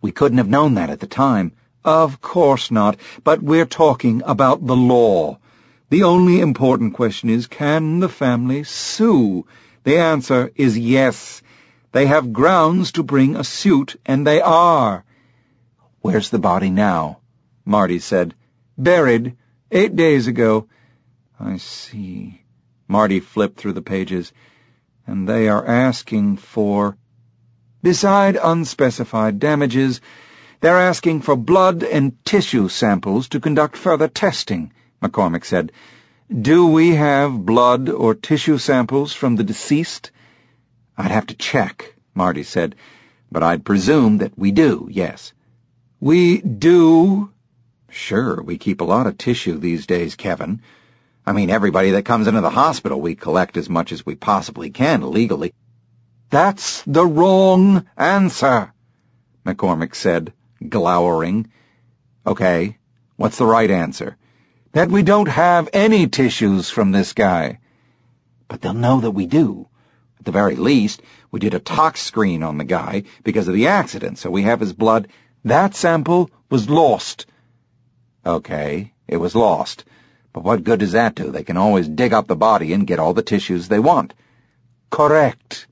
We couldn't have known that at the time. Of course not, but we're talking about the law. The only important question is, can the family sue? The answer is yes. They have grounds to bring a suit, and they are. Where's the body now? Marty said. Buried 8 days ago. I see. Marty flipped through the pages. And they are asking for... Beside unspecified damages, they're asking for blood and tissue samples to conduct further testing, McCormick said. Do we have blood or tissue samples from the deceased? I'd have to check, Marty said, but I'd presume that we do, yes. We do? Sure, we keep a lot of tissue these days, Kevin. I mean, everybody that comes into the hospital, we collect as much as we possibly can legally. That's the wrong answer, McCormick said, glowering. Okay, what's the right answer? That we don't have any tissues from this guy. But they'll know that we do. At the very least, we did a tox screen on the guy because of the accident, so we have his blood. That sample was lost. Okay, it was lost. But what good does that do? They can always dig up the body and get all the tissues they want. Correct.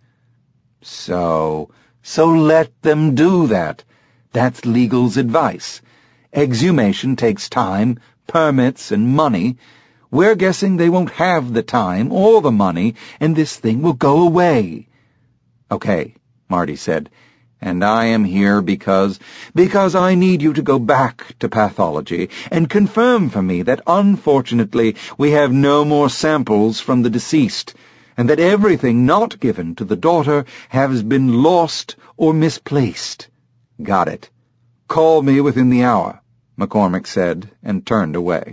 So let them do that. That's legal's advice. Exhumation takes time, permits, and money. We're guessing they won't have the time or the money, and this thing will go away. Okay, Marty said, and I am here because I need you to go back to pathology and confirm for me that unfortunately we have no more samples from the deceased, and that everything not given to the daughter has been lost or misplaced. Got it. Call me within the hour, McCormick said, and turned away.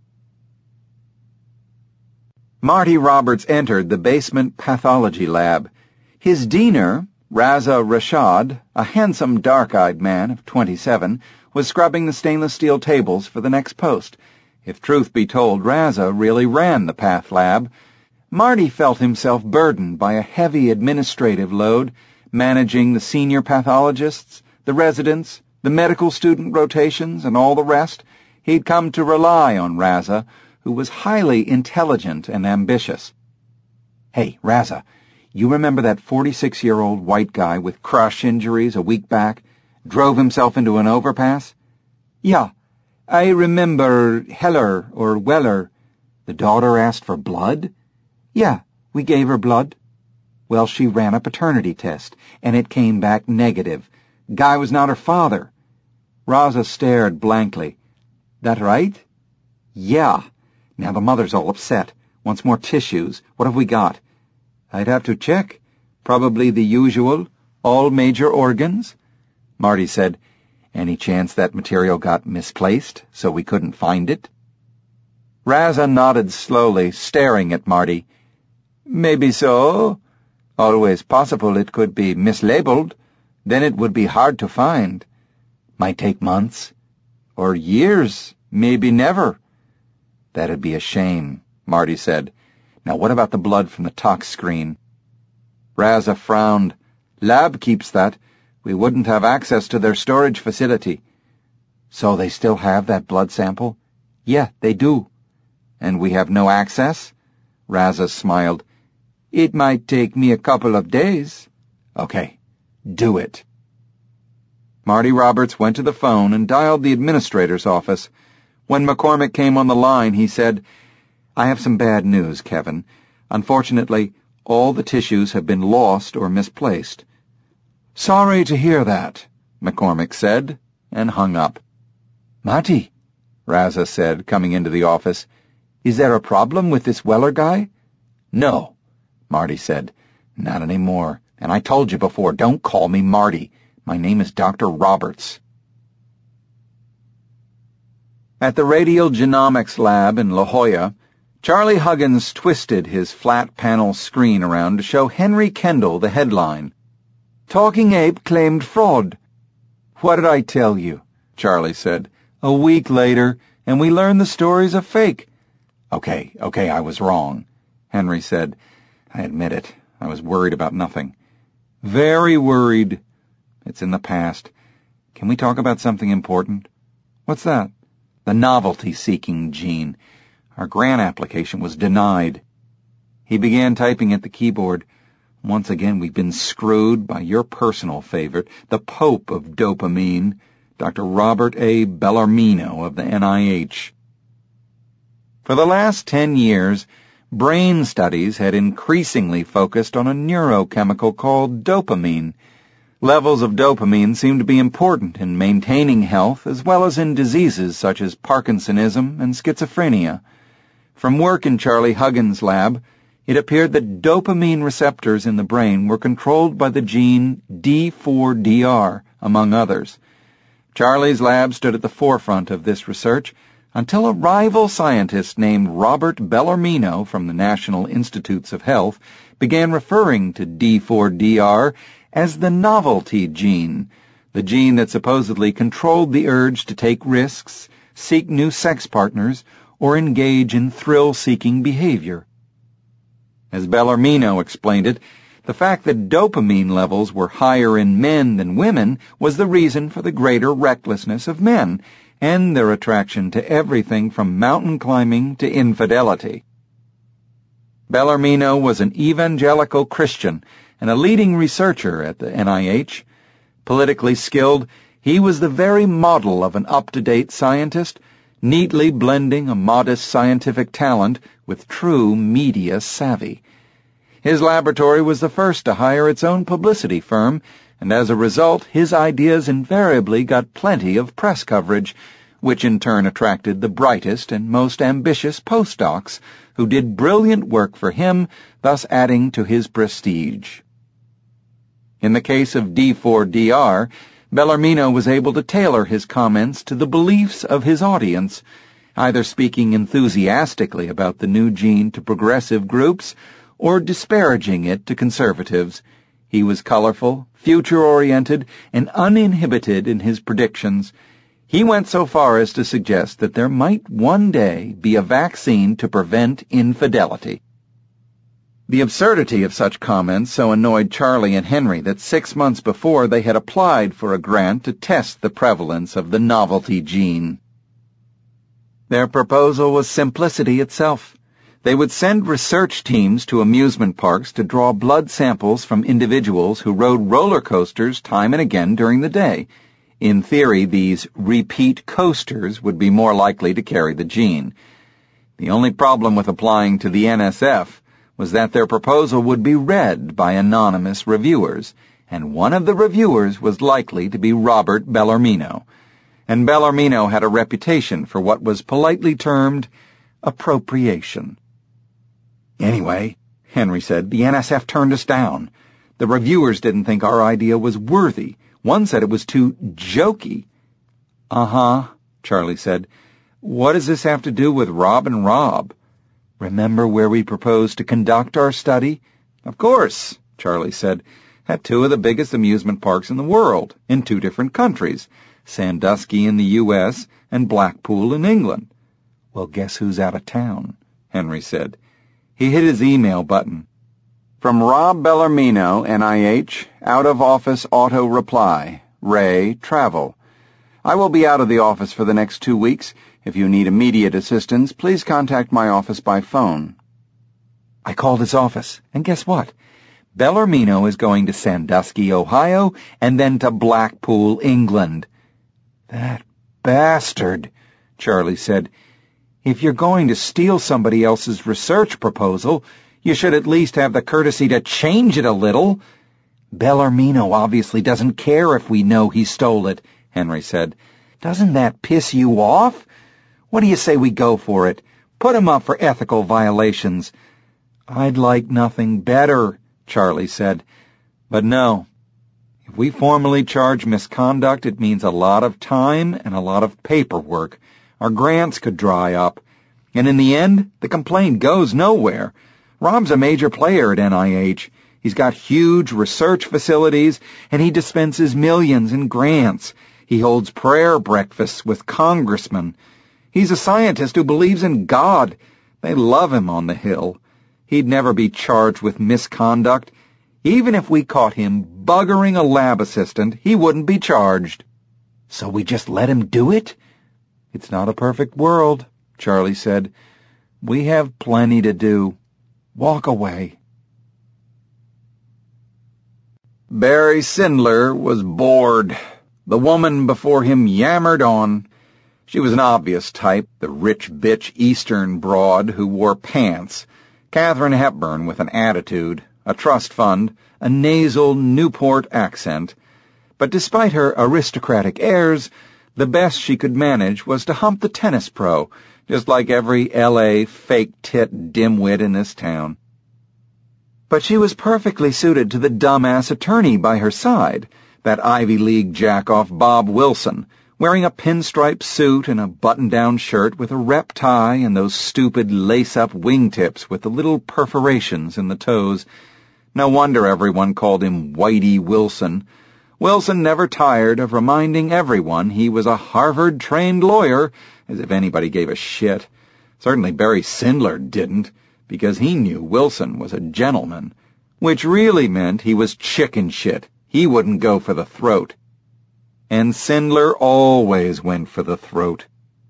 Marty Roberts entered the basement pathology lab. His diener, Raza Rashad, a handsome, dark-eyed man of 27, was scrubbing the stainless steel tables for the next post. If truth be told, Raza really ran the path lab. Marty felt himself burdened by a heavy administrative load, managing the senior pathologists, the residents, the medical student rotations, and all the rest. He'd come to rely on Raza, who was highly intelligent and ambitious. Hey, Raza, you remember that 46-year-old white guy with crush injuries a week back? Drove himself into an overpass? Yeah, I remember Heller or Weller. The daughter asked for blood? Yeah, we gave her blood. Well, she ran a paternity test, and it came back negative. Guy was not her father. Raza stared blankly. That right? Yeah. Now the mother's all upset. Wants more tissues. What have we got? I'd have to check. Probably the usual. All major organs? Marty said, Any chance that material got misplaced, so we couldn't find it? Raza nodded slowly, staring at Marty. Maybe so. Always possible it could be mislabeled. Then it would be hard to find. Might take months. Or years. Maybe never. That'd be a shame, Marty said. Now what about the blood from the tox screen? Raza frowned. Lab keeps that. We wouldn't have access to their storage facility. So they still have that blood sample? Yeah, they do. And we have no access? Raza smiled. It might take me a couple of days. Okay, do it. Marty Roberts went to the phone and dialed the administrator's office. When McCormick came on the line, he said, I have some bad news, Kevin. Unfortunately, all the tissues have been lost or misplaced. Sorry to hear that, McCormick said, and hung up. Marty, Raza said, coming into the office, is there a problem with this Weller guy? No, Marty said, not anymore. And I told you before, don't call me Marty. My name is Dr. Roberts. At the Radial Genomics Lab in La Jolla, Charlie Huggins twisted his flat-panel screen around to show Henry Kendall the headline. Talking Ape claimed fraud. What did I tell you? Charlie said. A week later, and we learned the story's a fake. Okay, I was wrong, Henry said. I admit it. I was worried about nothing. Very worried. It's in the past. Can we talk about something important? What's that? The novelty-seeking gene. Our grant application was denied. He began typing at the keyboard. Once again, we've been screwed by your personal favorite, the Pope of dopamine, Dr. Robert A. Bellarmino of the NIH. For the last 10 years, brain studies had increasingly focused on a neurochemical called dopamine. Levels of dopamine seem to be important in maintaining health as well as in diseases such as Parkinsonism and schizophrenia. From work in Charlie Huggins' lab, it appeared that dopamine receptors in the brain were controlled by the gene D4DR, among others. Charlie's lab stood at the forefront of this research until a rival scientist named Robert Bellarmino from the National Institutes of Health began referring to D4DR as the novelty gene, the gene that supposedly controlled the urge to take risks, seek new sex partners, or engage in thrill-seeking behavior. As Bellarmino explained it, the fact that dopamine levels were higher in men than women was the reason for the greater recklessness of men, and their attraction to everything from mountain climbing to infidelity. Bellarmino was an evangelical Christian and a leading researcher at the NIH. Politically skilled, he was the very model of an up-to-date scientist, neatly blending a modest scientific talent with true media savvy. His laboratory was the first to hire its own publicity firm, and as a result, his ideas invariably got plenty of press coverage, which in turn attracted the brightest and most ambitious postdocs, who did brilliant work for him, thus adding to his prestige. In the case of D4DR, Bellarmino was able to tailor his comments to the beliefs of his audience, either speaking enthusiastically about the new gene to progressive groups or disparaging it to conservatives. He was colorful, future-oriented, and uninhibited in his predictions. He went so far as to suggest that there might one day be a vaccine to prevent infidelity. The absurdity of such comments so annoyed Charlie and Henry that 6 months before they had applied for a grant to test the prevalence of the novelty gene. Their proposal was simplicity itself. They would send research teams to amusement parks to draw blood samples from individuals who rode roller coasters time and again during the day. In theory, these repeat coasters would be more likely to carry the gene. The only problem with applying to the NSF was that their proposal would be read by anonymous reviewers, and one of the reviewers was likely to be Robert Bellarmino. And Bellarmino had a reputation for what was politely termed appropriation. Anyway, Henry said, the NSF turned us down. The reviewers didn't think our idea was worthy. One said it was too jokey. Uh-huh, Charlie said. What does this have to do with Rob and Rob? Remember where we proposed to conduct our study? Of course, Charlie said. At 2 of the biggest amusement parks in the world, in 2 different countries, Sandusky in the U.S. and Blackpool in England. Well, guess who's out of town? Henry said. He hit his email button. From Rob Bellarmino, NIH, out-of-office auto reply, Ray, travel. I will be out of the office for the next 2 weeks. If you need immediate assistance, please contact my office by phone. I called his office, and guess what? Bellarmino is going to Sandusky, Ohio, and then to Blackpool, England. That bastard, Charlie said. If you're going to steal somebody else's research proposal, you should at least have the courtesy to change it a little. Bellarmino obviously doesn't care if we know he stole it, Henry said. Doesn't that piss you off? What do you say we go for it? Put him up for ethical violations. I'd like nothing better, Charlie said. But no. If we formally charge misconduct, it means a lot of time and a lot of paperwork. Our grants could dry up. And in the end, the complaint goes nowhere. Rob's a major player at NIH. He's got huge research facilities, and he dispenses millions in grants. He holds prayer breakfasts with congressmen. He's a scientist who believes in God. They love him on the Hill. He'd never be charged with misconduct. Even if we caught him buggering a lab assistant, he wouldn't be charged. So we just let him do it? It's not a perfect world, Charlie said. We have plenty to do. Walk away. Barry Sindler was bored. The woman before him yammered on. She was an obvious type, the rich bitch Eastern broad who wore pants. Katharine Hepburn with an attitude, a trust fund, a nasal Newport accent. But despite her aristocratic airs, the best she could manage was to hump the tennis pro, just like every L.A. fake-tit dimwit in this town. But she was perfectly suited to the dumbass attorney by her side, that Ivy League jack-off Bob Wilson, wearing a pinstripe suit and a button-down shirt with a rep tie and those stupid lace-up wingtips with the little perforations in the toes. No wonder everyone called him Whitey Wilson. Wilson never tired of reminding everyone he was a Harvard-trained lawyer, as if anybody gave a shit. Certainly Barry Sindler didn't, because he knew Wilson was a gentleman, which really meant he was chicken shit. He wouldn't go for the throat. And Sindler always went for the throat.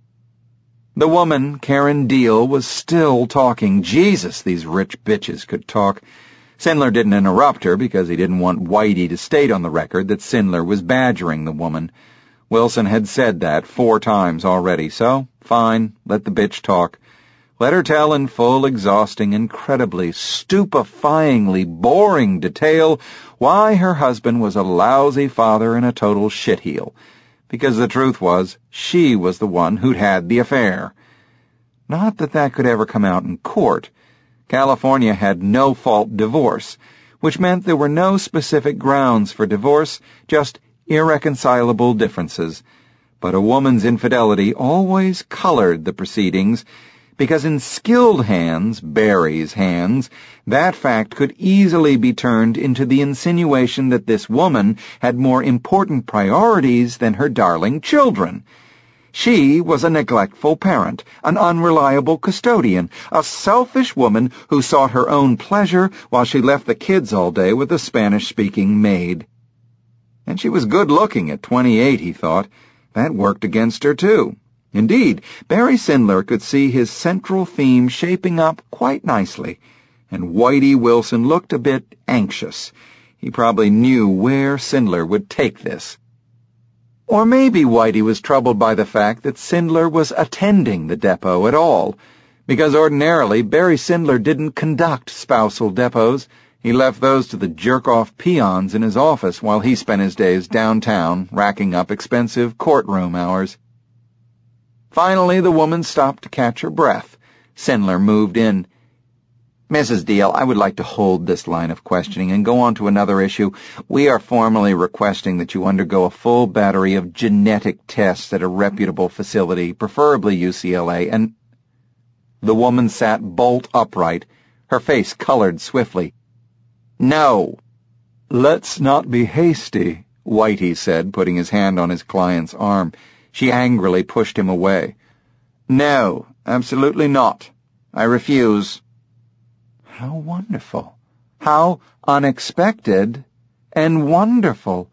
The woman, Karen Deal, was still talking. Jesus, these rich bitches could talk. Sindler didn't interrupt her because he didn't want Whitey to state on the record that Sindler was badgering the woman. Wilson had said that 4 times already, so fine, let the bitch talk. Let her tell in full, exhausting, incredibly, stupefyingly boring detail why her husband was a lousy father and a total shitheel, because the truth was, she was the one who'd had the affair. Not that that could ever come out in court. California had no-fault divorce, which meant there were no specific grounds for divorce, just irreconcilable differences. But a woman's infidelity always colored the proceedings, because in skilled hands, Barry's hands, that fact could easily be turned into the insinuation that this woman had more important priorities than her darling children. She was a neglectful parent, an unreliable custodian, a selfish woman who sought her own pleasure while she left the kids all day with a Spanish-speaking maid. And she was good-looking at 28, he thought. That worked against her, too. Indeed, Barry Sindler could see his central theme shaping up quite nicely, and Whitey Wilson looked a bit anxious. He probably knew where Sindler would take this. Or maybe Whitey was troubled by the fact that Sindler was attending the depot at all, because ordinarily Barry Sindler didn't conduct spousal depots. He left those to the jerk-off peons in his office while he spent his days downtown racking up expensive courtroom hours. Finally, the woman stopped to catch her breath. Sindler moved in. Mrs. Deal, I would like to hold this line of questioning and go on to another issue. We are formally requesting that you undergo a full battery of genetic tests at a reputable facility, preferably UCLA, and... The woman sat bolt upright, her face colored swiftly. No. Let's not be hasty, Whitey said, putting his hand on his client's arm. She angrily pushed him away. No, absolutely not. I refuse. How wonderful. How unexpected and wonderful.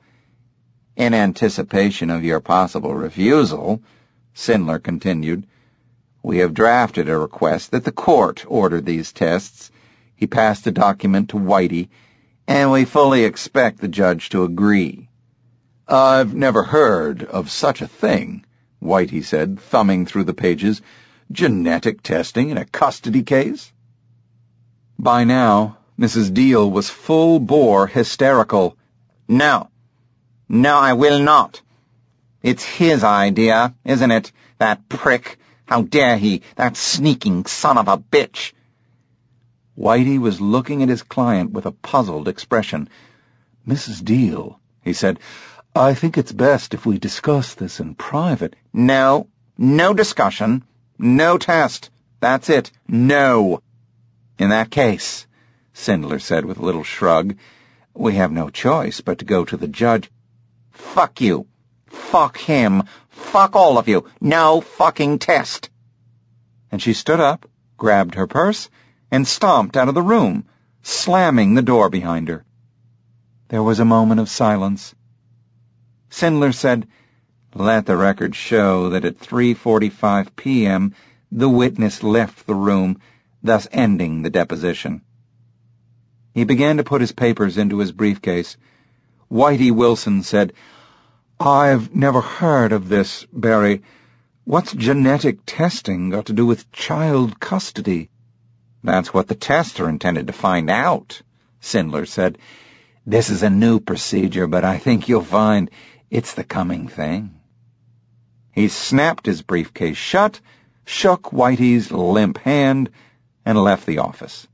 In anticipation of your possible refusal, Sindler continued, we have drafted a request that the court order these tests. He passed the document to Whitey, and we fully expect the judge to agree. I've never heard of such a thing, Whitey said, thumbing through the pages. Genetic testing in a custody case? By now, Mrs. Deal was full-bore hysterical. No. No, I will not. It's his idea, isn't it? That prick. How dare he, that sneaking son of a bitch. Whitey was looking at his client with a puzzled expression. Mrs. Deal, he said, I think it's best if we discuss this in private. No. No discussion. No test. That's it. No. In that case, Sindler said with a little shrug, we have no choice but to go to the judge. Fuck you. Fuck him. Fuck all of you. No fucking test. And she stood up, grabbed her purse, and stomped out of the room, slamming the door behind her. There was a moment of silence. Sindler said, Let the record show that at 3:45 p.m. the witness left the room, thus ending the deposition. He began to put his papers into his briefcase. Whitey Wilson said, "I've never heard of this, Barry. What's genetic testing got to do with child custody?" "That's what the tests are intended to find out," Sindler said. "This is a new procedure, but I think you'll find it's the coming thing." He snapped his briefcase shut, shook Whitey's limp hand, and left the office.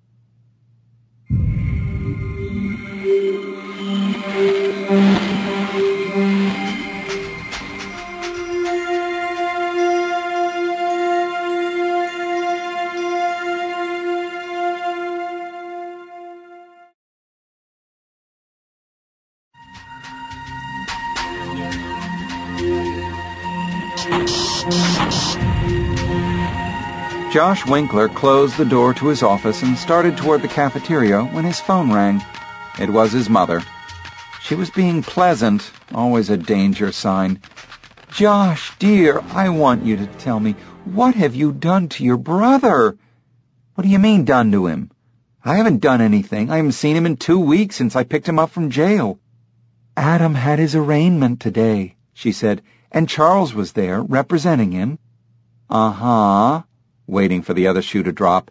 Josh Winkler closed the door to his office and started toward the cafeteria when his phone rang. It was his mother. She was being pleasant, always a danger sign. "Josh, dear, I want you to tell me, what have you done to your brother?" "What do you mean, done to him?" "I haven't done anything. I haven't seen him in 2 weeks since I picked him up from jail." "Adam had his arraignment today," she said, "and Charles was there, representing him." "Uh-huh," waiting for the other shoe to drop.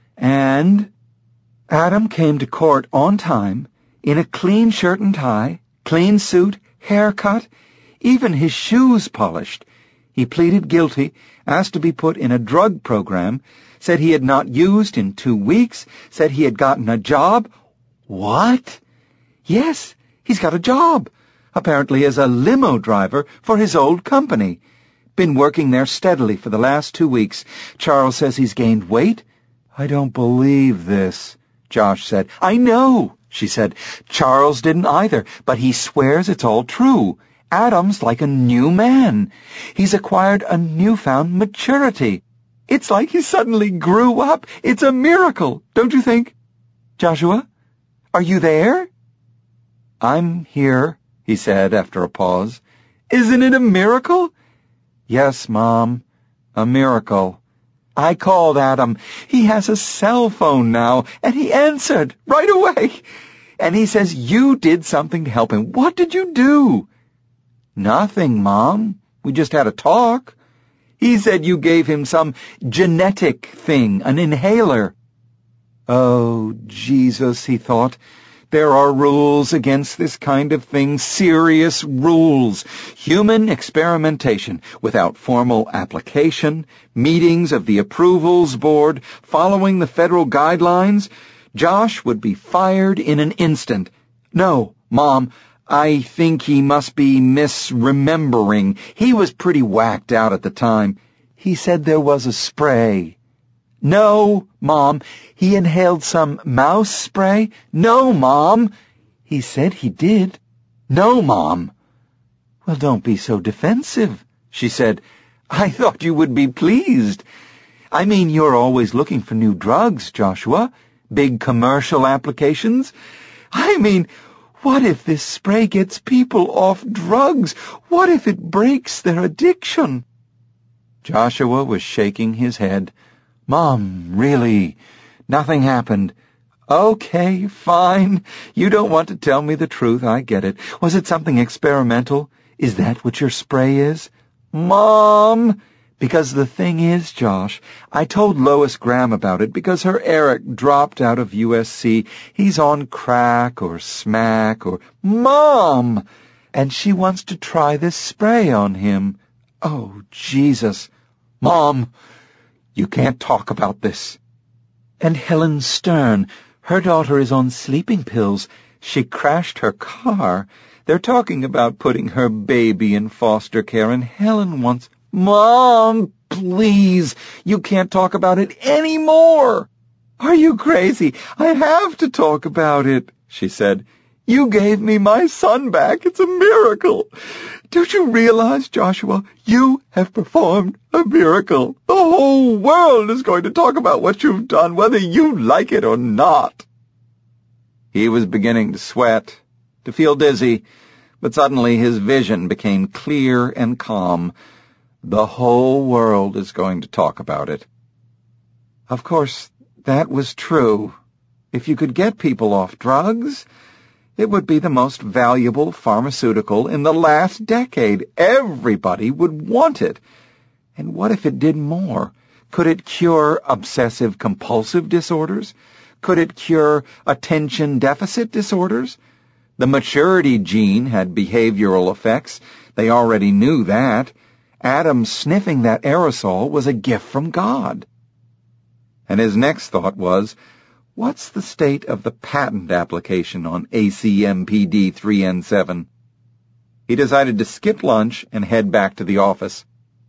"And Adam came to court on time, in a clean shirt and tie, clean suit, haircut, even his shoes polished. He pleaded guilty, asked to be put in a drug program, said he had not used in 2 weeks, said he had gotten a job." "What?" "Yes, he's got a job, apparently as a limo driver for his old company. Been working there steadily for the last 2 weeks. Charles says he's gained weight." "I don't believe this," Josh said. "I know," she said. "Charles didn't either, but he swears it's all true. Adam's like a new man. He's acquired a newfound maturity. It's like he suddenly grew up. It's a miracle, don't you think? Joshua, are you there?" "I'm here," he said after a pause. "Isn't it a miracle?" "Yes, Mom, a miracle." "I called Adam. He has a cell phone now, and he answered right away. And he says you did something to help him. What did you do?" "Nothing, Mom. We just had a talk. He said you gave him some genetic thing, an inhaler." "Oh, Jesus," he thought. "There are rules against this kind of thing, serious rules. Human experimentation without formal application, meetings of the approvals board, following the federal guidelines. Josh would be fired in an instant." "No, Mom, I think he must be misremembering. He was pretty whacked out at the time. He said there was a spray." "No, Mom, he inhaled some mouse spray." "No, Mom." "He said he did." "No, Mom." "Well, don't be so defensive," she said. "I thought you would be pleased. I mean, you're always looking for new drugs, Joshua. Big commercial applications. I mean, what if this spray gets people off drugs? What if it breaks their addiction?" Joshua was shaking his head. "Mom, really, nothing happened." "Okay, fine. You don't want to tell me the truth. I get it. Was it something experimental? Is that what your spray is?" "Mom!" "Because the thing is, Josh, I told Lois Graham about it because her Eric dropped out of USC. He's on crack or smack or—" "Mom!" "And she wants to try this spray on him." "Oh, Jesus." "Mom, you can't talk about this." "And Helen Stern, her daughter is on sleeping pills. She crashed her car. They're talking about putting her baby in foster care, and Helen wants—" "Mom, please, you can't talk about it any more." "Are you crazy? I have to talk about it," she said. "You gave me my son back. It's a miracle. Don't you realize, Joshua, you have performed a miracle? The whole world is going to talk about what you've done, whether you like it or not." He was beginning to sweat, to feel dizzy, But suddenly his vision became clear and calm. The whole world is going to talk about it. Of course, that was true. If you could get people off drugs, it would be the most valuable pharmaceutical in the last decade. Everybody would want it. And what if it did more? Could it cure obsessive-compulsive disorders? Could it cure attention deficit disorders? The maturity gene had behavioral effects. They already knew that. Adam sniffing that aerosol was a gift from God. And his next thought was, what's the state of the patent application on ACMPD-3N7? He decided to skip lunch and head back to the office.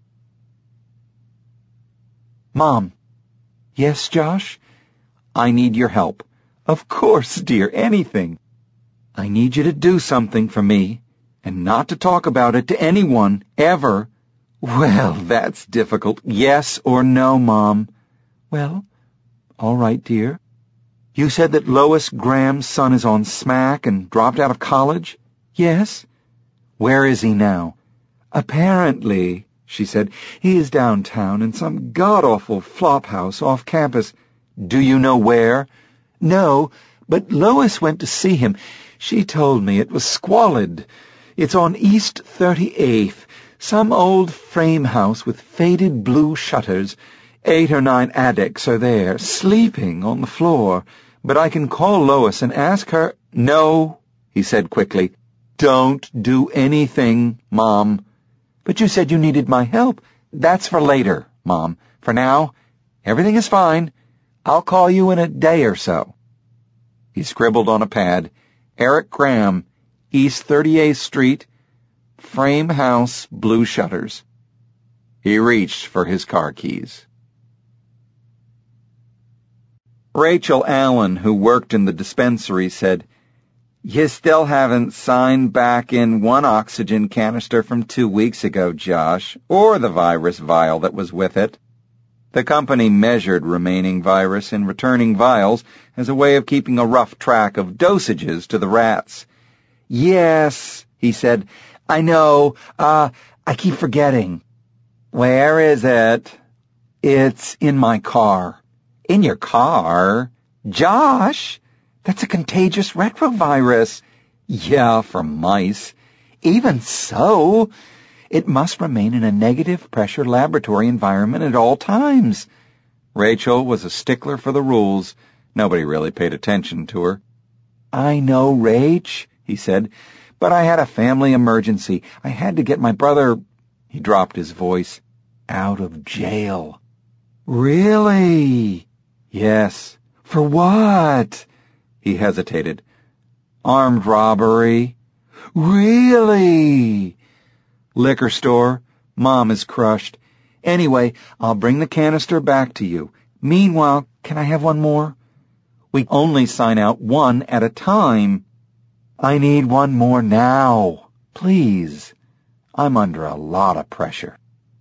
Mom. Yes, Josh? I need your help. Of course, dear, anything. I need you to do something for me, and not to talk about it to anyone, ever. Well, that's difficult. Yes or no, Mom? Well, all right, dear. You said that Lois Graham's son is on smack and dropped out of college? Yes. Where is he now? Apparently, she said, he is downtown in some god-awful flop house off campus. Do you know where? No, but Lois went to see him. She told me it was squalid. It's on East 38th, some old frame house with faded blue shutters. 8 or 9 addicts are there, sleeping on the floor. But I can call Lois and ask her— No, he said quickly. Don't do anything, Mom. But you said you needed my help. That's for later, Mom. For now, everything is fine. I'll call you in a day or so. He scribbled on a pad, Eric Graham, East 38th Street, frame house, blue shutters. He reached for his car keys. Rachel Allen, who worked in the dispensary, said, You still haven't signed back in one oxygen canister from 2 weeks ago, Josh, or the virus vial that was with it. The company measured remaining virus in returning vials as a way of keeping a rough track of dosages to the rats. Yes, he said, I know. I keep forgetting. Where is it? It's in my car. In your car? Josh, that's a contagious retrovirus. Yeah, for mice. Even so, it must remain in a negative pressure laboratory environment at all times. Rachel was a stickler for the rules. Nobody really paid attention to her. I know, Rach, he said, but I had a family emergency. I had to get my brother— he dropped his voice— out of jail. Really? Yes. For what? He hesitated. Armed robbery. Really? Liquor store. Mom is crushed. Anyway, I'll bring the canister back to you. Meanwhile, can I have one more? We only sign out one at a time. I need one more now. Please. I'm under a lot of pressure.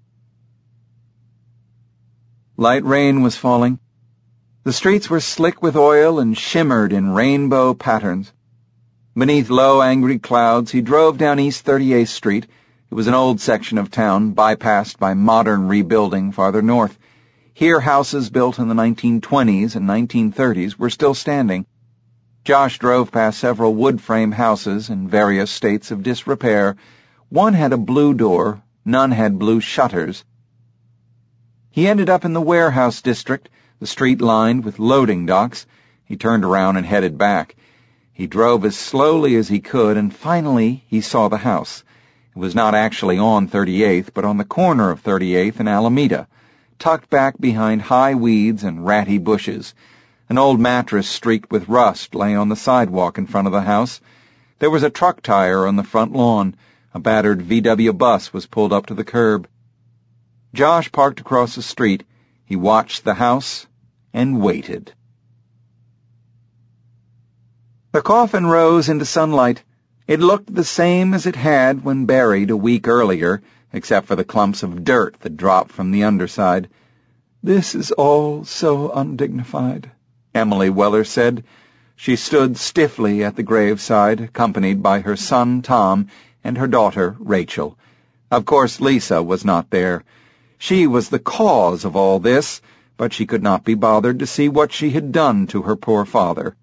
Light rain was falling. The streets were slick with oil and shimmered in rainbow patterns. Beneath low, angry clouds, he drove down East 38th Street. It was an old section of town, bypassed by modern rebuilding farther north. Here, houses built in the 1920s and 1930s were still standing. Josh drove past several wood-frame houses in various states of disrepair. One had a blue door, none had blue shutters. He ended up in the warehouse district, the street lined with loading docks. He turned around and headed back. He drove as slowly as he could, and finally he saw the house. It was not actually on 38th, but on the corner of 38th and Alameda, tucked back behind high weeds and ratty bushes. An old mattress streaked with rust lay on the sidewalk in front of the house. There was a truck tire on the front lawn. A battered VW bus was pulled up to the curb. Josh parked across the street. He watched the house and waited. The coffin rose into sunlight. It looked the same as it had when buried a week earlier, except for the clumps of dirt that dropped from the underside. This is all so undignified, Emily Weller said. She stood stiffly at the graveside, accompanied by her son Tom and her daughter Rachel. Of course, Lisa was not there. She was the cause of all this, but she could not be bothered to see what she had done to her poor father.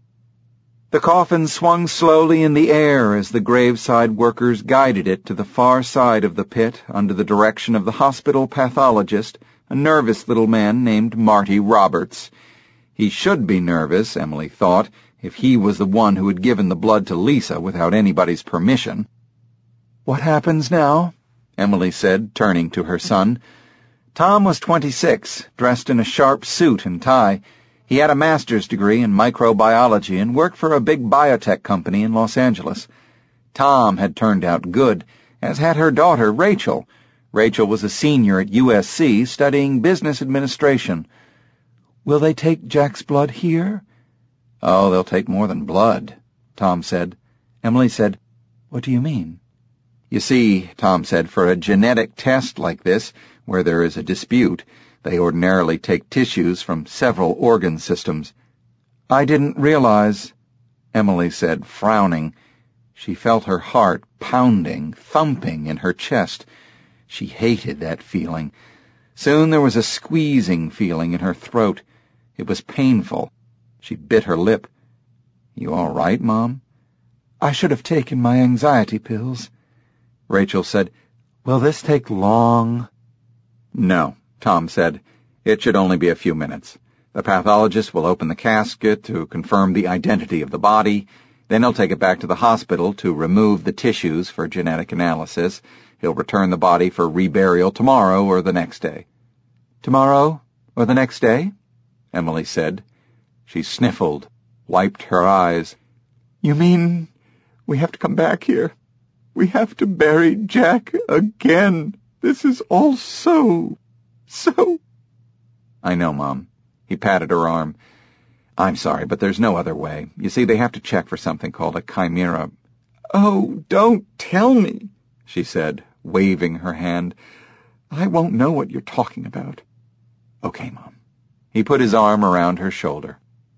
The coffin swung slowly in the air as the graveside workers guided it to the far side of the pit under the direction of the hospital pathologist, a nervous little man named Marty Roberts. He should be nervous, Emily thought, if he was the one who had given the blood to Lisa without anybody's permission. "What happens now?" Emily said, turning to her son. Tom was 26, dressed in a sharp suit and tie. He had a master's degree in microbiology and worked for a big biotech company in Los Angeles. Tom had turned out good, as had her daughter, Rachel. Rachel was a senior at USC studying business administration. "Will they take Jack's blood here?" "Oh, they'll take more than blood," Tom said. Emily said, "What do you mean?" "You see," Tom said, "for a genetic test like this, where there is a dispute, they ordinarily take tissues from several organ systems." "I didn't realize," Emily said, frowning. She felt her heart pounding, thumping in her chest. She hated that feeling. Soon there was a squeezing feeling in her throat. It was painful. She bit her lip. "You all right, Mom?" "I should have taken my anxiety pills." Rachel said, "Will this take long?" "No," Tom said. "It should only be a few minutes. The pathologist will open the casket to confirm the identity of the body. Then he'll take it back to the hospital to remove the tissues for genetic analysis. He'll return the body for reburial tomorrow or the next day." "Tomorrow or the next day?" Emily said. She sniffled, wiped her eyes. "You mean we have to come back here? We have to bury Jack again? This is all so... "I know, Mom." He patted her arm. "I'm sorry, but there's no other way. You see, they have to check for something called a chimera." "Oh, don't tell me," she said, waving her hand. "I won't know what you're talking about." "Okay, Mom." He put his arm around her shoulder.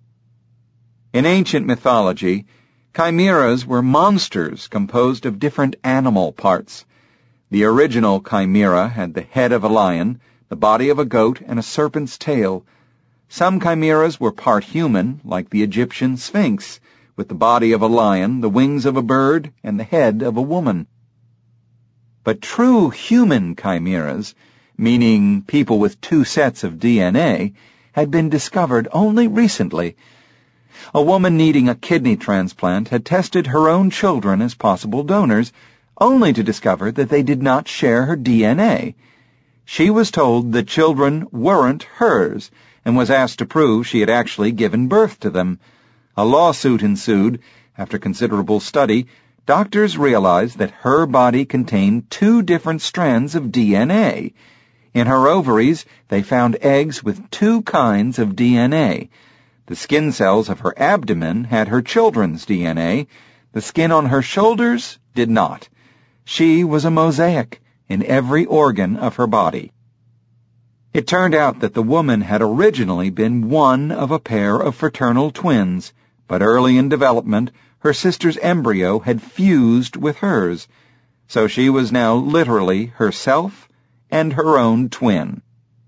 In ancient mythology, chimeras were monsters composed of different animal parts. The original chimera had the head of a lion, the body of a goat, and a serpent's tail. Some chimeras were part human, like the Egyptian Sphinx, with the body of a lion, the wings of a bird, and the head of a woman. But true human chimeras, meaning people with two sets of DNA, had been discovered only recently. A woman needing a kidney transplant had tested her own children as possible donors, only to discover that they did not share her DNA. She was told the children weren't hers, and was asked to prove she had actually given birth to them. A lawsuit ensued. After considerable study, doctors realized that her body contained two different strands of DNA. In her ovaries, they found eggs with two kinds of DNA. The skin cells of her abdomen had her children's DNA. The skin on her shoulders did not. She was a mosaic in every organ of her body. It turned out that the woman had originally been one of a pair of fraternal twins, but early in development, her sister's embryo had fused with hers, so she was now literally herself and her own twin.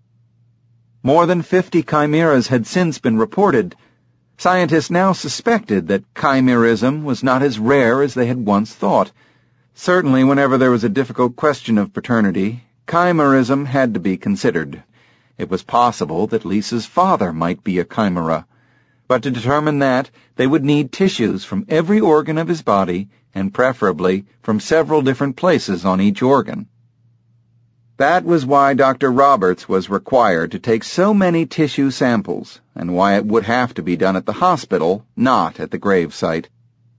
More than 50 chimeras had since been reported. Scientists now suspected that chimerism was not as rare as they had once thought. Certainly, whenever there was a difficult question of paternity, chimerism had to be considered. It was possible that Lisa's father might be a chimera, but to determine that, they would need tissues from every organ of his body, and preferably from several different places on each organ. That was why Dr. Roberts was required to take so many tissue samples, and why it would have to be done at the hospital, not at the grave site.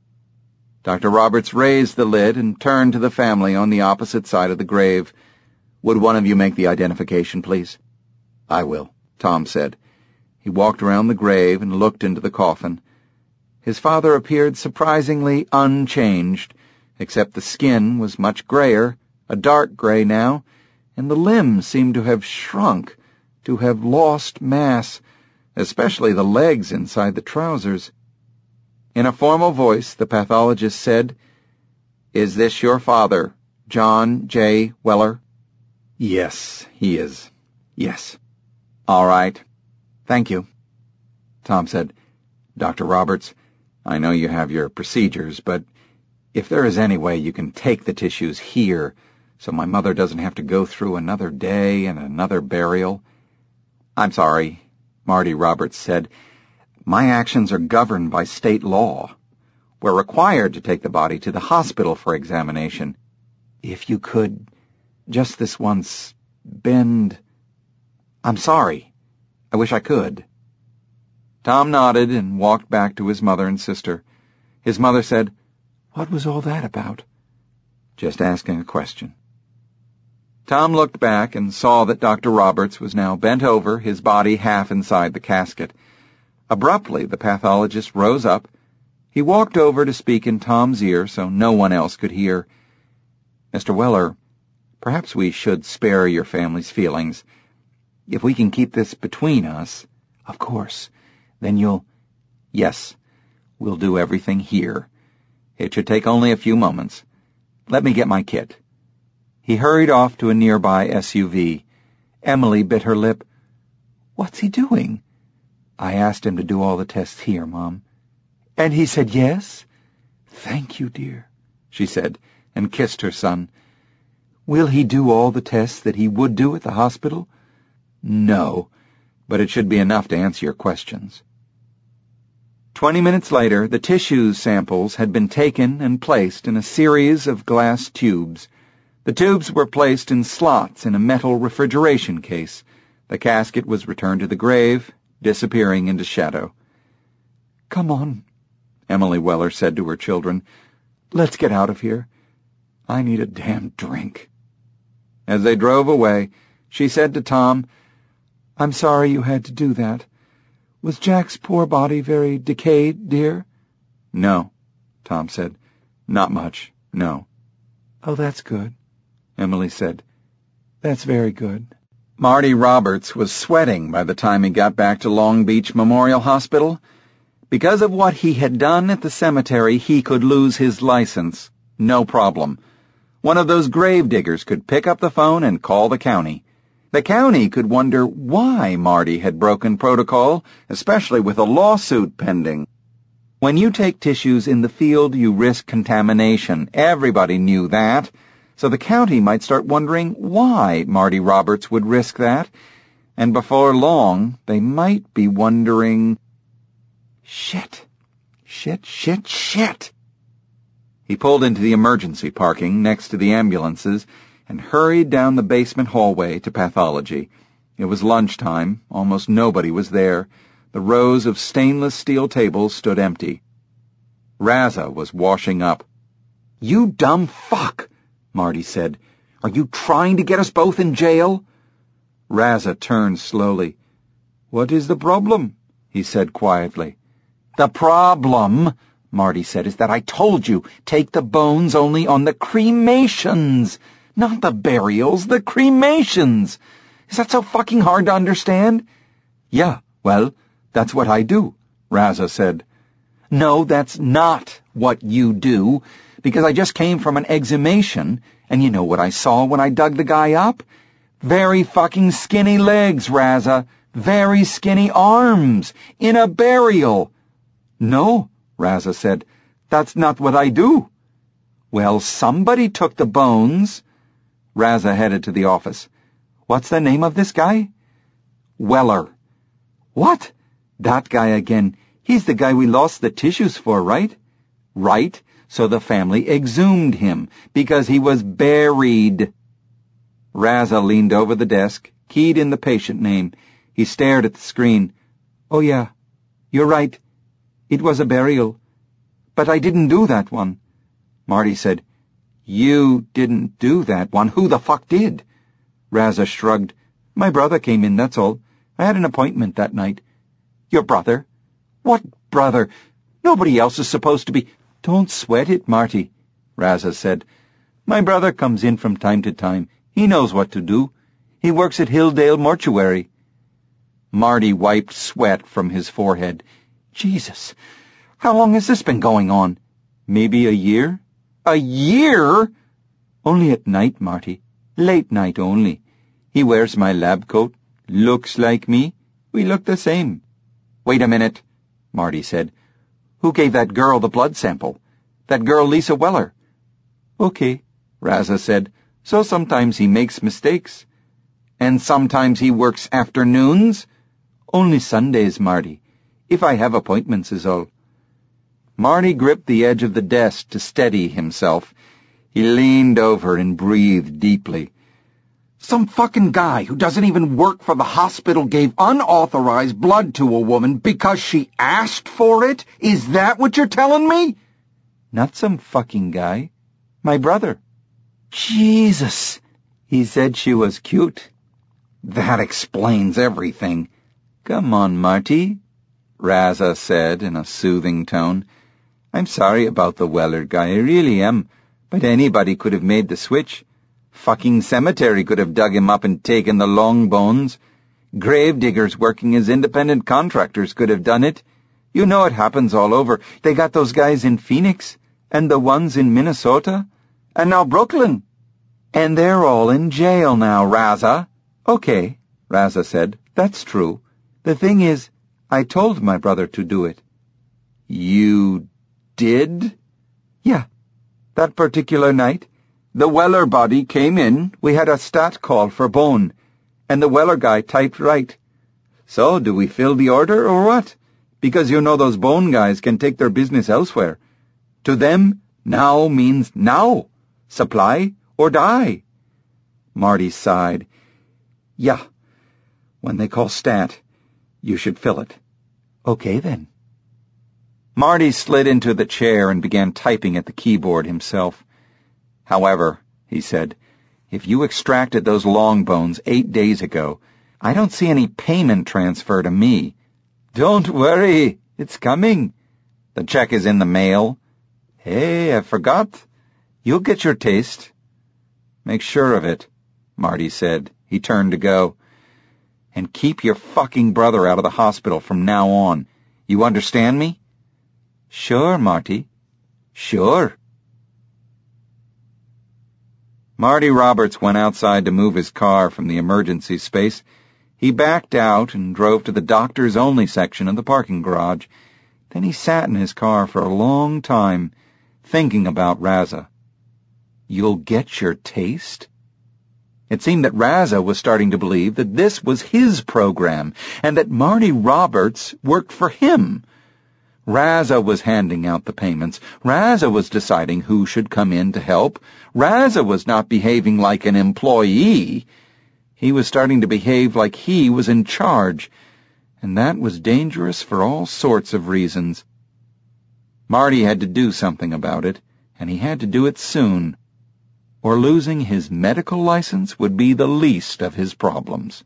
Dr. Roberts raised the lid and turned to the family on the opposite side of the grave. "Would one of you make the identification, please?" "I will," Tom said. He walked around the grave and looked into the coffin. His father appeared surprisingly unchanged, except the skin was much grayer, a dark gray now, and the limbs seemed to have shrunk, to have lost mass, especially the legs inside the trousers. In a formal voice, the pathologist said, "Is this your father, John J. Weller?" "Yes, he is. Yes." "All right. Thank you." Tom said, "Dr. Roberts, I know you have your procedures, but if there is any way you can take the tissues here so my mother doesn't have to go through another day and another burial." "I'm sorry," Marty Roberts said. "My actions are governed by state law. We're required to take the body to the hospital for examination. If you could, just this once, bend... I'm sorry. I wish I could." Tom nodded and walked back to his mother and sister. His mother said, "What was all that about?" "Just asking a question." Tom looked back and saw that Dr. Roberts was now bent over, his body half inside the casket. Abruptly, the pathologist rose up. He walked over to speak in Tom's ear so no one else could hear. "Mr. Weller, perhaps we should spare your family's feelings. If we can keep this between us..." "Of course. Then you'll..." "Yes, we'll do everything here. It should take only a few moments. Let me get my kit." He hurried off to a nearby SUV. Emily bit her lip. "What's he doing?" "I asked him to do all the tests here, Mom." "And he said yes?" "Thank you, dear," she said, and kissed her son. "Will he do all the tests that he would do at the hospital?" "No, but it should be enough to answer your questions." 20 minutes later, the tissue samples had been taken and placed in a series of glass tubes. The tubes were placed in slots in a metal refrigeration case. The casket was returned to the grave, disappearing into shadow. "Come on," Emily Weller said to her children. "Let's get out of here. I need a damn drink." As they drove away, she said to Tom, "I'm sorry you had to do that. Was Jack's poor body very decayed, dear?" "No," Tom said. "Not much, no." "Oh, that's good," Emily said. "That's very good." Marty Roberts was sweating by the time he got back to Long Beach Memorial Hospital. Because of what he had done at the cemetery, he could lose his license. No problem. One of those grave diggers could pick up the phone and call the county. The county could wonder why Marty had broken protocol, especially with a lawsuit pending. When you take tissues in the field, you risk contamination. Everybody knew that. So the county might start wondering why Marty Roberts would risk that. And before long, they might be wondering... Shit. He pulled into the emergency parking next to the ambulances and hurried down the basement hallway to pathology. It was lunchtime. Almost nobody was there. The rows of stainless steel tables stood empty. Raza was washing up. "You dumb fuck," Marty said. "Are you trying to get us both in jail?" Raza turned slowly. "What is the problem?" he said quietly. "The problem," Marty said, "is that I told you, take the bones only on the cremations. Not the burials, the cremations. Is that so fucking hard to understand?" "Yeah, well, that's what I do," Raza said. "No, that's not what you do, because I just came from an exhumation, and you know what I saw when I dug the guy up? Very fucking skinny legs, Raza. Very skinny arms. In a burial." "No," Raza said. "That's not what I do." "Well, somebody took the bones." Raza headed to the office. "What's the name of this guy?" "Weller." "What? That guy again. He's the guy we lost the tissues for, right?" "Right. So the family exhumed him, because he was buried." Raza leaned over the desk, keyed in the patient name. He stared at the screen. "Oh, yeah. You're right. It was a burial. But I didn't do that one." Marty said, "You didn't do that one. Who the fuck did?" Raza shrugged. "My brother came in, that's all. I had an appointment that night." "Your brother? What brother? Nobody else is supposed to be—" "Don't sweat it, Marty," Raza said. "My brother comes in from time to time. He knows what to do. He works at Hilldale Mortuary." Marty wiped sweat from his forehead. "Jesus, How long has this been going on? Maybe a year? A year? Only at night, Marty. Late night only. He wears my lab coat. Looks like me. We look the same. Wait a minute, Marty said. Who gave that girl the blood sample? That girl Lisa Weller. Okay, Raza said. So sometimes he makes mistakes. And sometimes he works afternoons? Only Sundays, Marty. If I have appointments is all. Marty gripped the edge of the desk to steady himself. He leaned over and breathed deeply. Some fucking guy who doesn't even work for the hospital gave unauthorized blood to a woman because she asked for it? Is that what you're telling me? Not some fucking guy. My brother. Jesus. He said she was cute. That explains everything. Come on, Marty, Raza said in a soothing tone. I'm sorry about the Weller guy, I really am, but anybody could have made the switch. Fucking cemetery could have dug him up and taken the long bones. Gravediggers working as independent contractors could have done it. You know it happens all over. They got those guys in Phoenix, and the ones in Minnesota, and now Brooklyn. And they're all in jail now, Raza. Okay, Raza said, that's true. The thing is, I told my brother to do it. You did? Yeah. That particular night, the Weller body came in, we had a stat call for bone, and the Weller guy typed right. So, do we fill the order or what? Because you know those bone guys can take their business elsewhere. To them, now means now. Supply or die. Marty sighed. Yeah. When they call stat, you should fill it. Okay, then. Marty slid into the chair and began typing at the keyboard himself. However, he said, if you extracted those long bones 8 days ago, I don't see any payment transfer to me. Don't worry, it's coming. The check is in the mail. Hey, I forgot. You'll get your taste. Make sure of it, Marty said. He turned to go. And keep your fucking brother out of the hospital from now on. You understand me? Sure, Marty. Sure. Marty Roberts went outside to move his car from the emergency space. He backed out and drove to the doctors-only section of the parking garage. Then he sat in his car for a long time, thinking about Raza. You'll get your taste? It seemed that Raza was starting to believe that this was his program, and that Marty Roberts worked for him. Raza was handing out the payments. Raza was deciding who should come in to help. Raza was not behaving like an employee. He was starting to behave like he was in charge, and that was dangerous for all sorts of reasons. Marty had to do something about it, and he had to do it soon, or losing his medical license would be the least of his problems.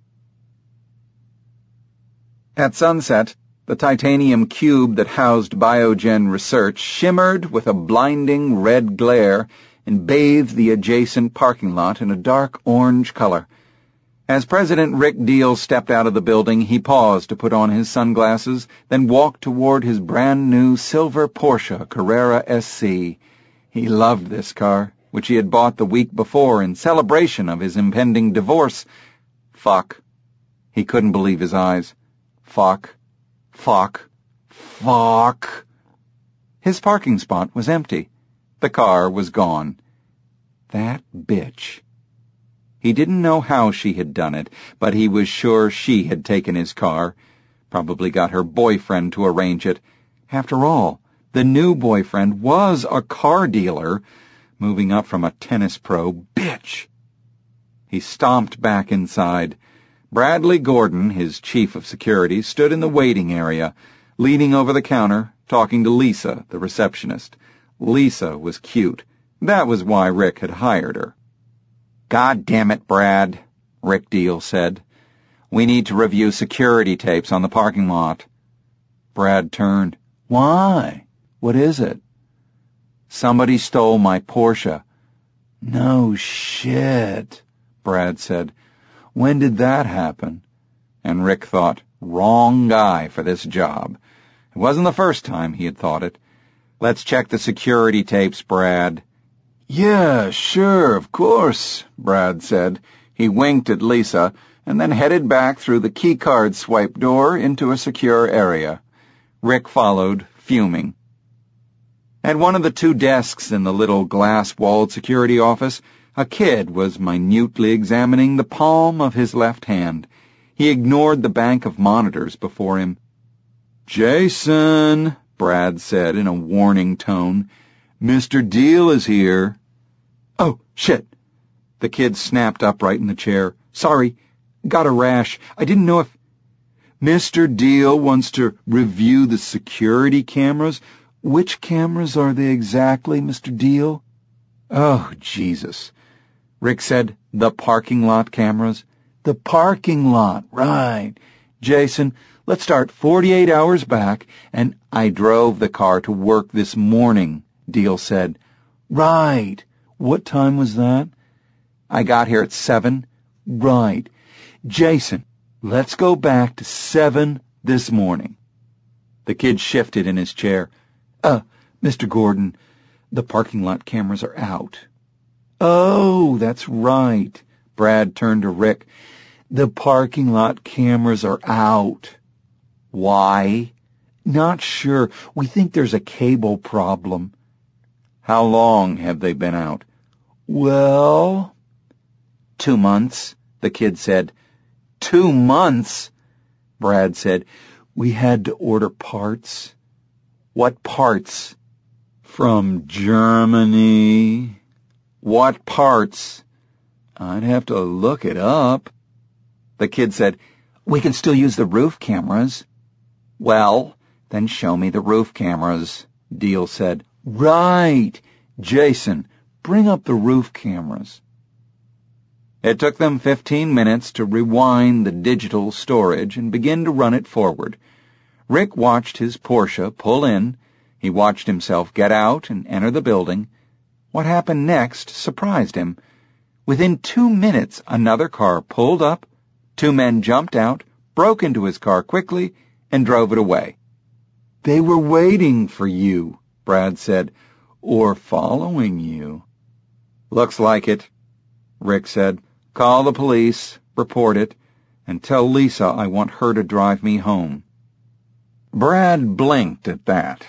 At sunset, the titanium cube that housed Biogen Research shimmered with a blinding red glare and bathed the adjacent parking lot in a dark orange color. As President Rick Deal stepped out of the building, he paused to put on his sunglasses, then walked toward his brand-new silver Porsche Carrera SC. He loved this car, which he had bought the week before in celebration of his impending divorce. Fuck. He couldn't believe his eyes. Fuck. Fuck. Fuck. His parking spot was empty. The car was gone. That bitch. He didn't know how she had done it, but he was sure she had taken his car. Probably got her boyfriend to arrange it. After all, the new boyfriend was a car dealer, moving up from a tennis pro. Bitch! He stomped back inside. Bradley Gordon, his chief of security, stood in the waiting area, leaning over the counter, talking to Lisa, the receptionist. Lisa was cute. That was why Rick had hired her. God damn it, Brad, Rick Deal said. We need to review security tapes on the parking lot. Brad turned. Why? What is it? Somebody stole my Porsche. No shit, Brad said. When did that happen? And Rick thought, wrong guy for this job. It wasn't the first time he had thought it. "Let's check the security tapes, Brad." "Yeah, sure, of course," Brad said. He winked at Lisa and then headed back through the keycard swipe door into a secure area. Rick followed, fuming. At one of the 2 desks in the little glass-walled security office, a kid was minutely examining the palm of his left hand. He ignored the bank of monitors before him. "Jason," Brad said in a warning tone, "Mr. Deal is here." "Oh, shit." The kid snapped upright in the chair. "Sorry, got a rash. I didn't know if—" "Mr. Deal wants to review the security cameras. Which cameras are they exactly, Mr. Deal?" "Oh, Jesus." Rick said, "The parking lot cameras." "The parking lot, right. Jason, let's start 48 hours back, and I drove the car to work this morning," Deal said. "Right. What time was that?" "I got here at 7. "Right. Jason, let's go back to 7 this morning." The kid shifted in his chair. Mr. Gordon, the parking lot cameras are out." "Oh, that's right." Brad turned to Rick. "The parking lot cameras are out." "Why?" "Not sure. We think there's a cable problem." "How long have they been out?" "Well—" 2 months, the kid said. 2 months? Brad said. "We had to order parts." "What parts?" "From Germany." "What parts?" "I'd have to look it up." The kid said, "We can still use the roof cameras." "Well, then show me the roof cameras," Deal said. "Right. Jason, bring up the roof cameras." It took them 15 minutes to rewind the digital storage and begin to run it forward. Rick watched his Porsche pull in. He watched himself get out and enter the building. What happened next surprised him. Within 2 minutes, another car pulled up. 2 men jumped out, broke into his car quickly, and drove it away. "They were waiting for you," Brad said, "or following you." "Looks like it," Rick said. "Call the police, report it, and tell Lisa I want her to drive me home." Brad blinked at that.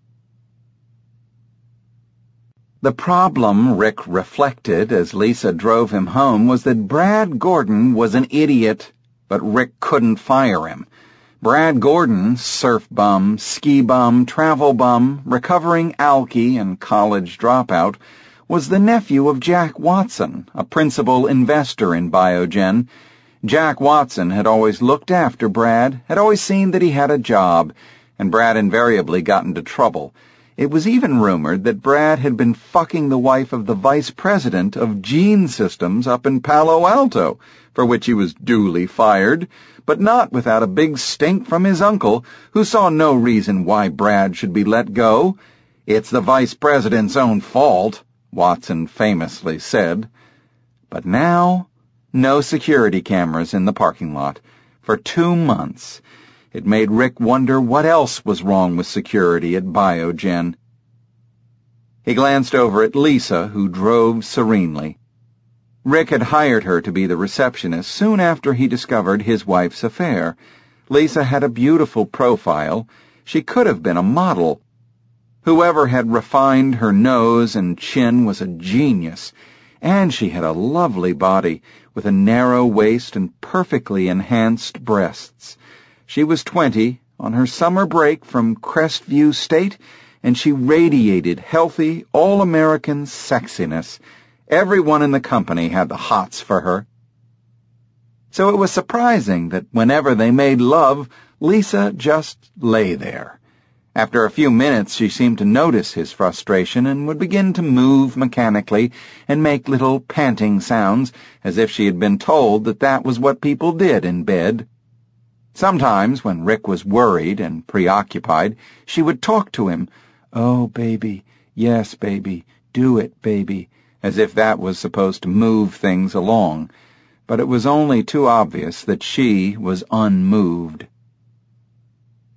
The problem, Rick reflected as Lisa drove him home, was that Brad Gordon was an idiot, but Rick couldn't fire him. Brad Gordon, surf bum, ski bum, travel bum, recovering alkie and college dropout, was the nephew of Jack Watson, a principal investor in Biogen. Jack Watson had always looked after Brad, had always seen that he had a job, and Brad invariably got into trouble. It was even rumored that Brad had been fucking the wife of the vice president of Gene Systems up in Palo Alto, for which he was duly fired, but not without a big stink from his uncle, who saw no reason why Brad should be let go. "It's the vice president's own fault," Watson famously said. But now, no security cameras in the parking lot. For 2 months. It made Rick wonder what else was wrong with security at Biogen. He glanced over at Lisa, who drove serenely. Rick had hired her to be the receptionist soon after he discovered his wife's affair. Lisa had a beautiful profile. She could have been a model. Whoever had refined her nose and chin was a genius, and she had a lovely body with a narrow waist and perfectly enhanced breasts. She was 20, on her summer break from Crestview State, and she radiated healthy, all-American sexiness. Everyone in the company had the hots for her. So it was surprising that whenever they made love, Lisa just lay there. After a few minutes, she seemed to notice his frustration and would begin to move mechanically and make little panting sounds, as if she had been told that that was what people did in bed. Sometimes, when Rick was worried and preoccupied, she would talk to him. "Oh, baby, yes, baby, do it, baby," as if that was supposed to move things along. But it was only too obvious that she was unmoved.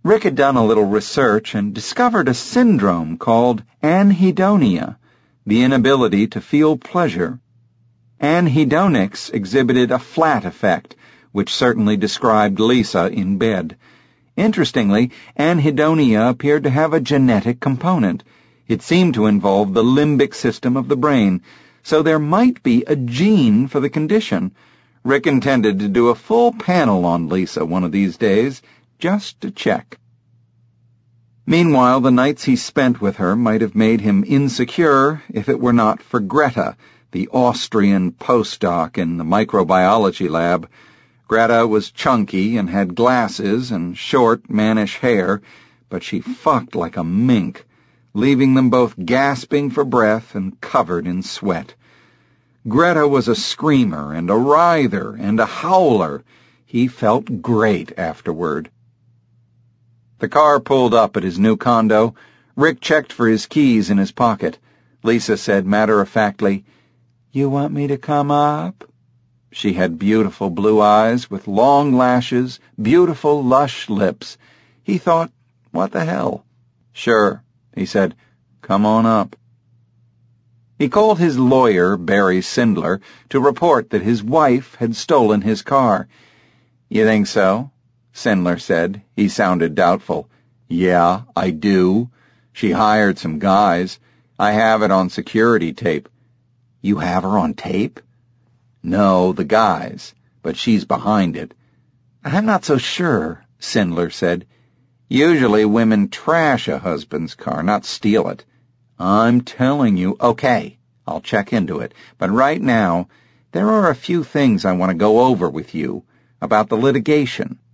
Rick had done a little research and discovered a syndrome called anhedonia, the inability to feel pleasure. Anhedonics exhibited a flat effect, which certainly described Lisa in bed. Interestingly, anhedonia appeared to have a genetic component. It seemed to involve the limbic system of the brain, so there might be a gene for the condition. Rick intended to do a full panel on Lisa one of these days, just to check. Meanwhile, the nights he spent with her might have made him insecure if it were not for Greta, the Austrian postdoc in the microbiology lab. Greta was chunky and had glasses and short, mannish hair, but she fucked like a mink, leaving them both gasping for breath and covered in sweat. Greta was a screamer and a writher and a howler. He felt great afterward. The car pulled up at his new condo. Rick checked for his keys in his pocket. Lisa said matter-of-factly, "You want me to come up?" She had beautiful blue eyes with long lashes, beautiful lush lips. He thought, what the hell? "Sure," he said. "Come on up." He called his lawyer, Barry Sindler, to report that his wife had stolen his car. "You think so?" Sindler said. He sounded doubtful. "Yeah, I do. She hired some guys. I have it on security tape." "You have her on tape?" "No, the guys. But she's behind it." "I'm not so sure," Sindler said. "Usually women trash a husband's car, not steal it." "I'm telling you." "Okay, I'll check into it. But right now, there are a few things I want to go over with you about the litigation.